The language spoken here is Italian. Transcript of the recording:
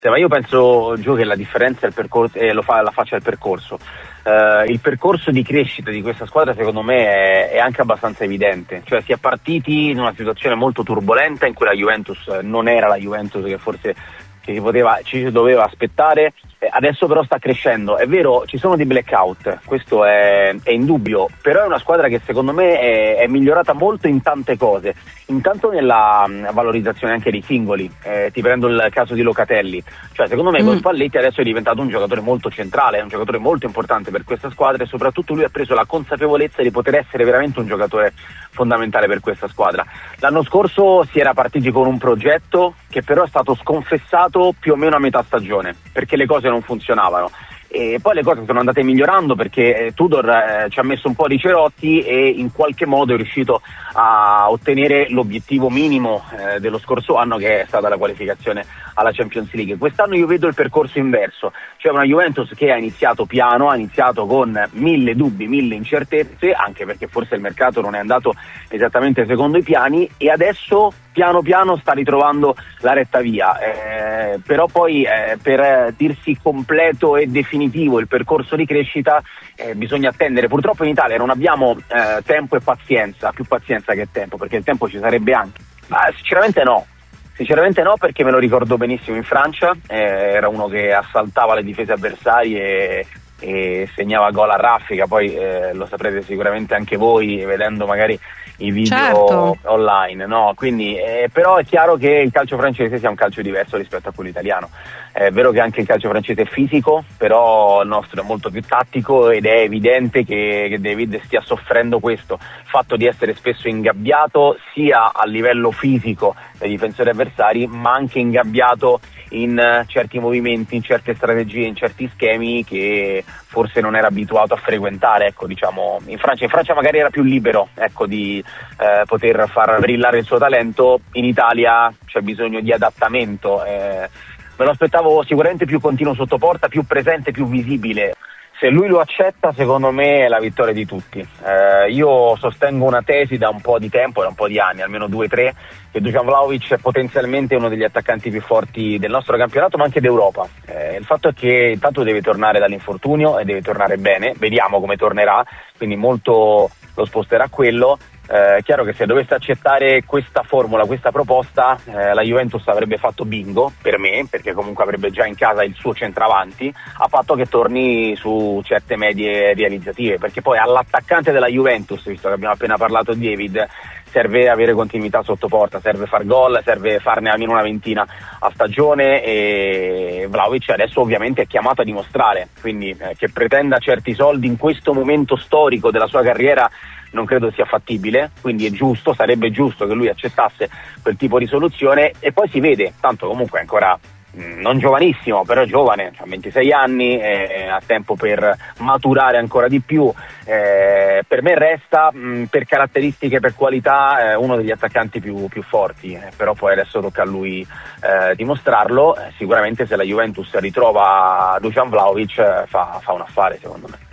Ma io penso, Gio, che la differenza è il percorso, la faccia il percorso. Il percorso di crescita di questa squadra secondo me è anche abbastanza evidente, cioè si è partiti in una situazione molto turbolenta in cui la Juventus non era la Juventus che forse ci doveva aspettare. Adesso però sta crescendo, è vero, ci sono dei blackout, questo è indubbio, però è una squadra che secondo me è migliorata molto in tante cose, intanto nella valorizzazione anche dei singoli. Ti prendo il caso di Locatelli, cioè secondo me con Spalletti adesso è diventato un giocatore molto centrale, è un giocatore molto importante per questa squadra e soprattutto lui ha preso la consapevolezza di poter essere veramente un giocatore fondamentale per questa squadra. L'anno scorso si era partiti con un progetto che però è stato sconfessato più o meno a metà stagione, perché le cose non funzionavano. E poi le cose sono andate migliorando perché Tudor ci ha messo un po' di cerotti e in qualche modo è riuscito a ottenere l'obiettivo minimo dello scorso anno, che è stata la qualificazione alla Champions League. Quest'anno io vedo il percorso inverso, cioè una Juventus che ha iniziato piano, ha iniziato con 1000 dubbi, 1000 incertezze, anche perché forse il mercato non è andato esattamente secondo i piani, e adesso piano piano sta ritrovando la retta via, però poi per dirsi completo e definitivo il percorso di crescita bisogna attendere. Purtroppo in Italia non abbiamo tempo e pazienza, più pazienza che tempo, perché il tempo ci sarebbe anche, ma sinceramente no, perché me lo ricordo benissimo in Francia, era uno che assaltava le difese avversarie e segnava gol a raffica, poi lo saprete sicuramente anche voi vedendo magari i video certo, online, no? Quindi però è chiaro che il calcio francese sia un calcio diverso rispetto a quello italiano. È vero che anche il calcio francese è fisico, però il nostro è molto più tattico ed è evidente che David stia soffrendo questo, il fatto di essere spesso ingabbiato sia a livello fisico dai difensori avversari, ma anche ingabbiato in certi movimenti, in certe strategie, in certi schemi che forse non era abituato a frequentare, ecco, diciamo. In Francia magari era più libero, ecco, di poter far brillare il suo talento. In Italia c'è bisogno di adattamento, me lo aspettavo sicuramente più continuo sotto porta, più presente, più visibile. Se lui lo accetta, secondo me è la vittoria di tutti. Io sostengo una tesi da un po' di tempo, da un po' di anni, almeno 2-3, che Dusan Vlahovic è potenzialmente uno degli attaccanti più forti del nostro campionato, ma anche d'Europa. Il fatto è che intanto deve tornare dall'infortunio e deve tornare bene, vediamo come tornerà, quindi molto lo sposterà quello. È chiaro che se dovesse accettare questa formula, questa proposta, la Juventus avrebbe fatto bingo per me, perché comunque avrebbe già in casa il suo centravanti, a patto che torni su certe medie realizzative, perché poi all'attaccante della Juventus, visto che abbiamo appena parlato di David, serve avere continuità sotto porta, serve far gol, serve farne almeno una ventina a stagione, e Vlahovic adesso ovviamente è chiamato a dimostrare, quindi che pretenda certi soldi in questo momento storico della sua carriera non credo sia fattibile, quindi è giusto, sarebbe giusto che lui accettasse quel tipo di soluzione, e poi si vede, tanto comunque è ancora non giovanissimo, però giovane, ha 26 anni, ha tempo per maturare ancora di più. Per me resta per caratteristiche, per qualità, uno degli attaccanti più forti, però poi adesso tocca a lui dimostrarlo. Sicuramente se la Juventus ritrova Dusan Vlahovic fa un affare, secondo me.